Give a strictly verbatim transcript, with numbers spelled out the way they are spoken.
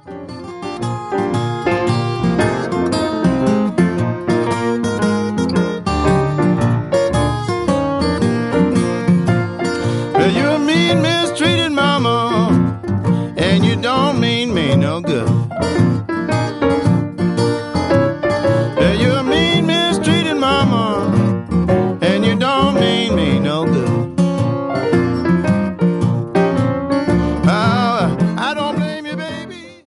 Well, you're a mean, mistreated mama, and you don't mean me no good.